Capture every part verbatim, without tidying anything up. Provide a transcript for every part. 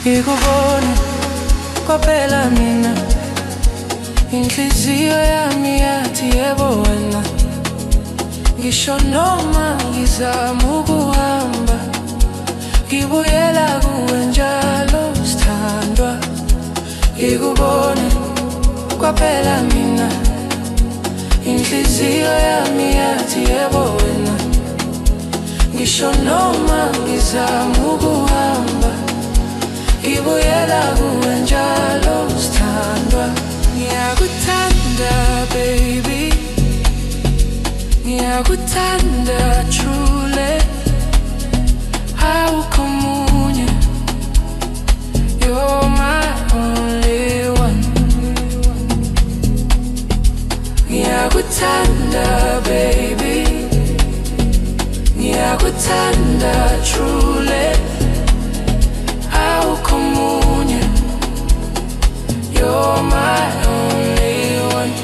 ngikubone kwaphela mina. Inhliziyo yami yathi yebo wena, ngisho noma ngizama ukuhamba ngibuyela kuwe njalo sithandwa. Ngikubone kwaphela mina. Inhliziyo yami yathi yebo wena, ngisho noma ngizama ukuhamba ngibuyela kuwe njalo sithandwa. Ngiyakuthanda baby, ngiyakuthanda truly, awukho munye, you're my only one. Ngiyakuthanda baby, ngiyakuthanda truly, awukho munye, you're my only one.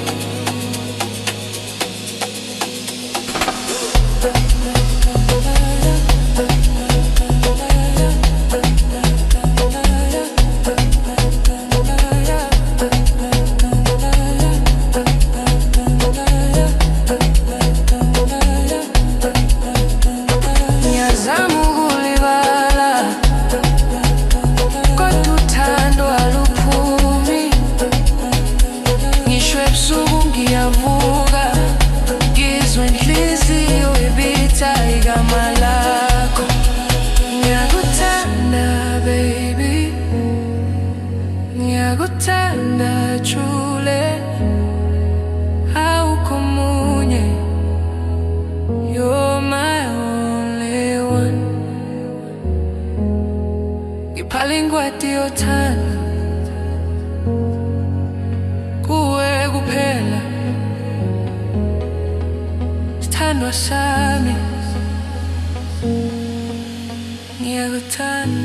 Ngiyazama ukulibala kodwa uthando aluphumi. Ngisho ebusuku ngiyavuka ngizwe inhliziyo ibitha igama lakho. Ngiyakuthanda baby, ngiyakuthanda truly, awukho munye, you're my only one. Ngiphala ingwadi yothando kuwe kuphela, sithandwa sami, ngiyakuthanda.